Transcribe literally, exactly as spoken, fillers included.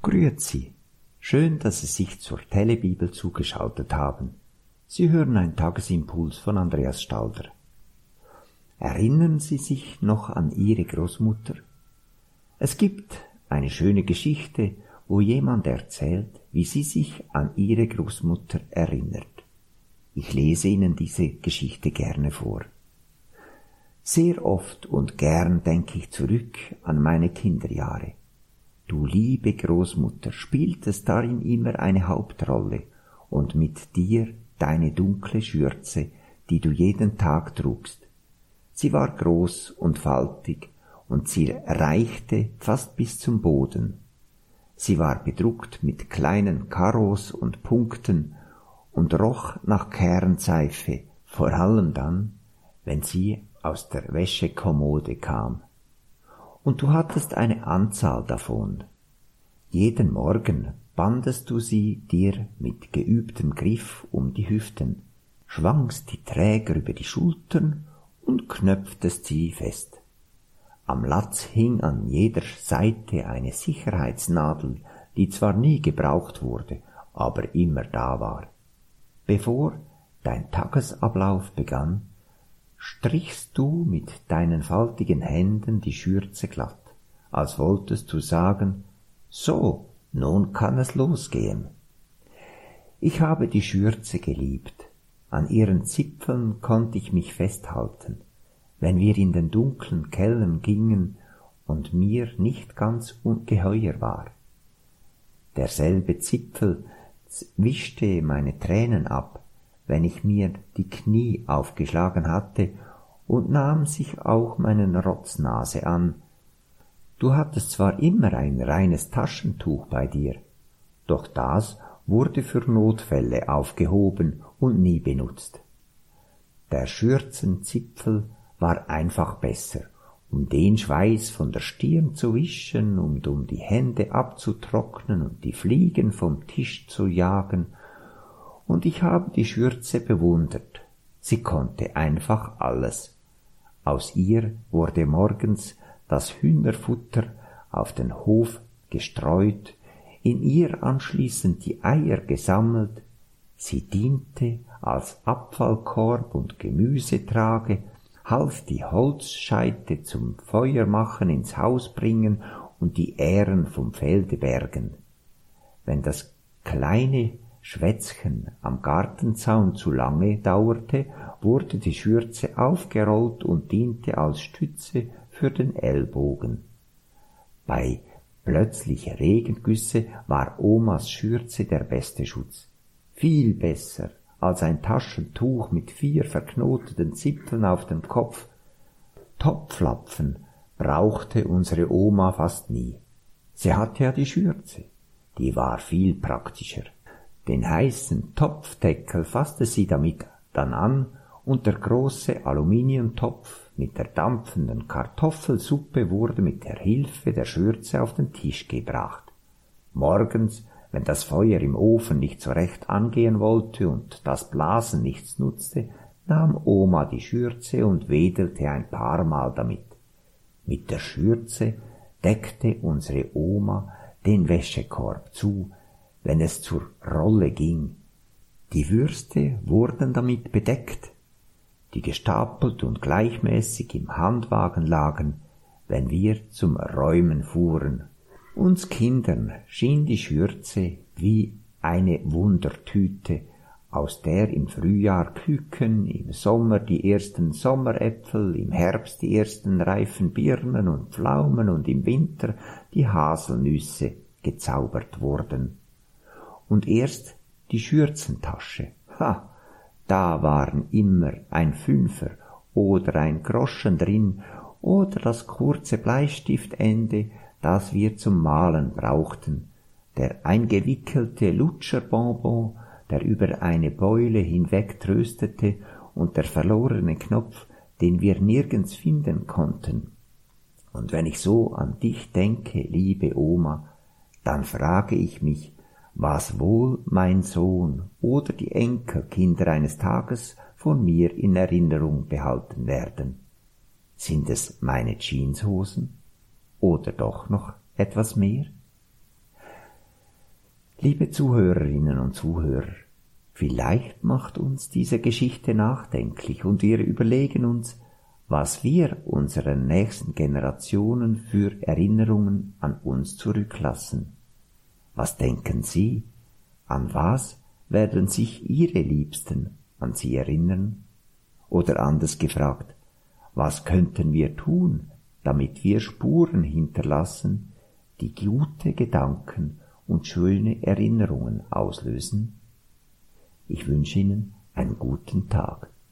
Grüezi, schön, dass Sie sich zur Telebibel zugeschaltet haben. Sie hören einen Tagesimpuls von Andreas Stalder. Erinnern Sie sich noch an Ihre Großmutter? Es gibt eine schöne Geschichte, wo jemand erzählt, wie sie sich an ihre Großmutter erinnert. Ich lese Ihnen diese Geschichte gerne vor. Sehr oft und gern denke ich zurück an meine Kinderjahre. Du liebe Großmutter spieltest darin immer eine Hauptrolle und mit dir deine dunkle Schürze, die du jeden Tag trugst. Sie war groß und faltig und sie reichte fast bis zum Boden. Sie war bedruckt mit kleinen Karos und Punkten und roch nach Kernseife, vor allem dann, wenn sie aus der Wäschekommode kam. Und du hattest eine Anzahl davon. Jeden Morgen bandest du sie dir mit geübtem Griff um die Hüften, schwangst die Träger über die Schultern und knöpftest sie fest. Am Latz hing an jeder Seite eine Sicherheitsnadel, die zwar nie gebraucht wurde, aber immer da war. Bevor dein Tagesablauf begann, strichst du mit deinen faltigen Händen die Schürze glatt, als wolltest du sagen, so, nun kann es losgehen. Ich habe die Schürze geliebt, an ihren Zipfeln konnte ich mich festhalten, wenn wir in den dunklen Kellern gingen und mir nicht ganz ungeheuer war. Derselbe Zipfel wischte meine Tränen ab, wenn ich mir die Knie aufgeschlagen hatte, und nahm sich auch meinen Rotznase an. Du hattest zwar immer ein reines Taschentuch bei dir, doch das wurde für Notfälle aufgehoben und nie benutzt. Der Schürzenzipfel war einfach besser, um den Schweiß von der Stirn zu wischen und um die Hände abzutrocknen und die Fliegen vom Tisch zu jagen, und ich habe die Schürze bewundert. Sie konnte einfach alles. Aus ihr wurde morgens das Hühnerfutter auf den Hof gestreut, in ihr anschließend die Eier gesammelt, sie diente als Abfallkorb und Gemüsetrage, half die Holzscheite zum Feuermachen ins Haus bringen und die Ähren vom Felde bergen. Wenn das kleine Schwätzchen am Gartenzaun zu lange dauerte, wurde die Schürze aufgerollt und diente als Stütze für den Ellbogen. Bei plötzlicher Regengüsse war Omas Schürze der beste Schutz. Viel besser als ein Taschentuch mit vier verknoteten Zipfeln auf dem Kopf. Topflapfen brauchte unsere Oma fast nie. Sie hatte ja die Schürze, die war viel praktischer. Den heißen Topfdeckel fasste sie damit dann an, und der große Aluminiumtopf mit der dampfenden Kartoffelsuppe wurde mit der Hilfe der Schürze auf den Tisch gebracht. Morgens, wenn das Feuer im Ofen nicht so recht angehen wollte und das Blasen nichts nutzte, nahm Oma die Schürze und wedelte ein paar Mal damit. Mit der Schürze deckte unsere Oma den Wäschekorb zu, wenn es zur Rolle ging. Die Würste wurden damit bedeckt, die gestapelt und gleichmäßig im Handwagen lagen, wenn wir zum Räumen fuhren. Uns Kindern schien die Schürze wie eine Wundertüte, aus der im Frühjahr Küken, im Sommer die ersten Sommeräpfel, im Herbst die ersten reifen Birnen und Pflaumen und im Winter die Haselnüsse gezaubert wurden. Und erst die Schürzentasche, ha, da waren immer ein Fünfer oder ein Groschen drin oder das kurze Bleistiftende, das wir zum Malen brauchten, der eingewickelte Lutscherbonbon, der über eine Beule hinweg tröstete, und der verlorene Knopf, den wir nirgends finden konnten. Und wenn ich so an dich denke, liebe Oma, dann frage ich mich, was wohl mein Sohn oder die Enkelkinder eines Tages von mir in Erinnerung behalten werden. Sind es meine Jeanshosen oder doch noch etwas mehr? Liebe Zuhörerinnen und Zuhörer, vielleicht macht uns diese Geschichte nachdenklich und wir überlegen uns, was wir unseren nächsten Generationen für Erinnerungen an uns zurücklassen. Was denken Sie? An was werden sich Ihre Liebsten an Sie erinnern? Oder anders gefragt, was könnten wir tun, damit wir Spuren hinterlassen, die gute Gedanken und schöne Erinnerungen auslösen? Ich wünsche Ihnen einen guten Tag.